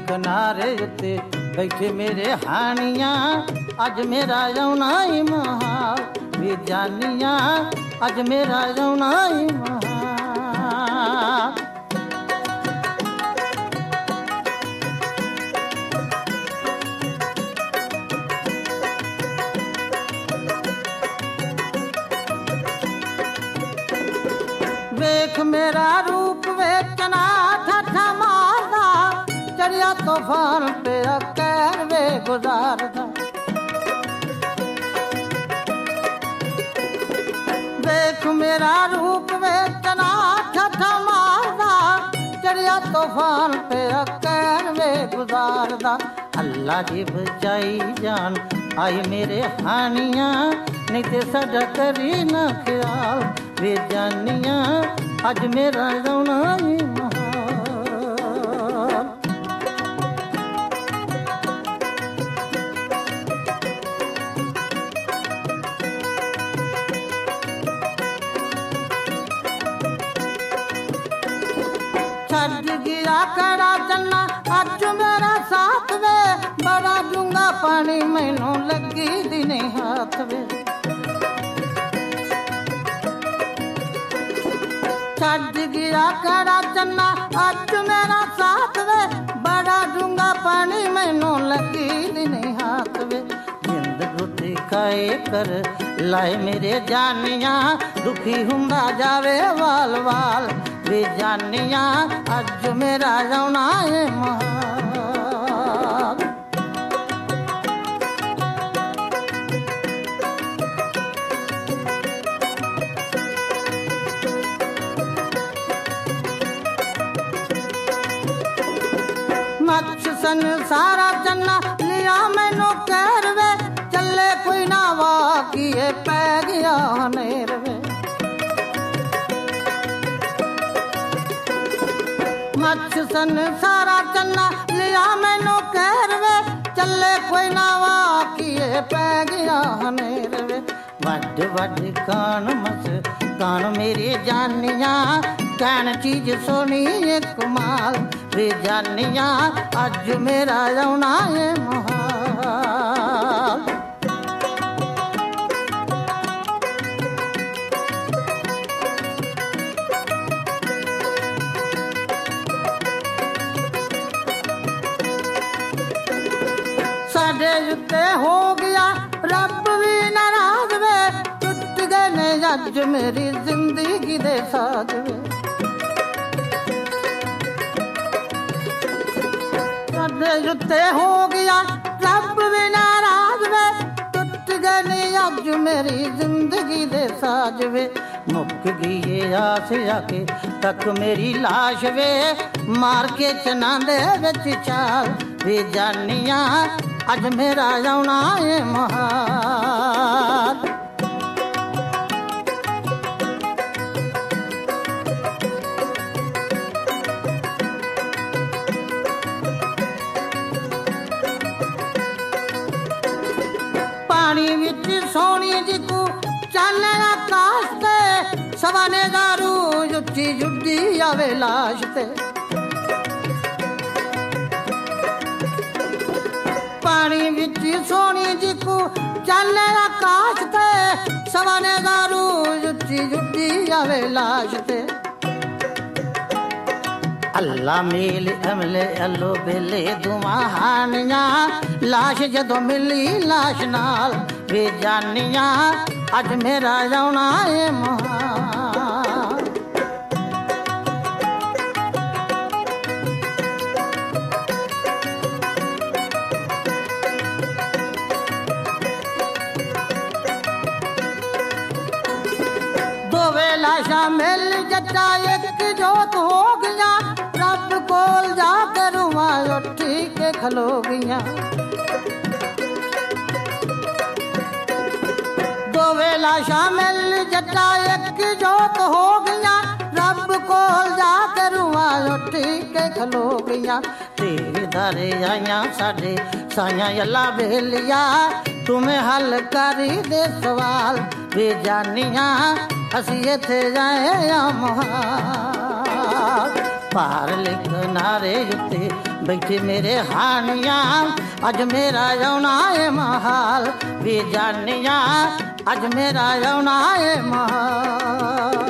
किनारे उत्ते बैठे मेरे हानियां अज मेरा आउणा ही महाल वे जानियां अज मेरा आउणा ही महाल। वेख मेरा रूप वेचना ठठा मारदा चढ़िया तूफान पे कैर वे गुजारदा। वेख मेरा रूप वेचना ठठा मारदा चढ़िया तूफान पे कैर वे गुजारदा। अल्लाह जी बचाई जान आई मेरे हानियां नहीं ते साडा करी ना ख्याल वे जानियां अज मेरा आउणा ही महाल। छड़ गिरा कड़ा चन्ना अज मेरा साथ वे बड़ा डूंगा पानी मैनू लगी दिने हाथ वे। छड़ गिरा कड़ा चन्ना अज मेरा साथ वे बड़ा डूंगा पानी मैनू लगी दिने हाथ वे। जिंद रोटी खाए कर लाए मेरे जानियां दुखी हुंदा जावे वाल वाल वे जानियां अज मेरा आउणा है महाल। मच संसारा चन्ना लिया मैनू कैर वे चले कोई ना वाकिए पै गया नेर वे। मच संसारा चन्ना लिया मैनू कैर वे चले कोई ना वाकिए पै गया नेर वे। वड वड कान मस कान मेरी जानियां कैन चीज सोनी एक माल वे जानियां अज मेरा आउणा है महाल। साडे उत्ते हो गया रब भी नाराज वे टुट गए ने अज मेरी जिंदगी दे साज वे। जुत्ते हो गया रब भी नाराज वे टुट गए ने अज मेरी जिंदगी दे साज वे। मुक गई ये आस आके तक मेरी लाश वे मार के चना दे विच चाल वे जानियां अज मेरा आउणा है महाल। पानी विच सोनी जी को चानन आकाश ते सवाने दारू जुटी जुटी आवे लाश ते। पानी विच सोनी जी को चानन आकाश ते सवाने दारू जुटी जुटी आवे लाश ते। अल्लाह मेल अमले अल्लो बेले दुआ हानियां लाश जदों मिली लाश नाल वे जानियां अज मेरा आउणा है महाल। दोवे लाशा मिल जच्चा एक जोत हो गया रब कोल जाके रुआ उठी के खलो गईयां। दोवे लाशा मिल जच्चा एक जोत हो गया रब कोल जाके रुआ उठी के खलो गईयां। तेरे दारे आईयां साडे साइयां अल्लाह बेलिया तुम्हें हल करी दे सवाल वे जानियां असी इत्थे जाए आ महाल। ਪਾਰਲੇ ਕਿਨਾਰੇ ਉੱਤੇ ਬੈਠੇ ਮੇਰੇ ਹਾਣੀਆਂ ਅੱਜ ਮੇਰਾ ਆਉਣਾ ਏ ਮਹਾਲ ਵੇ ਜਾਨੀਆਂ ਅੱਜ ਮੇਰਾ ਆਉਣਾ ਏ ਮਹਾਲ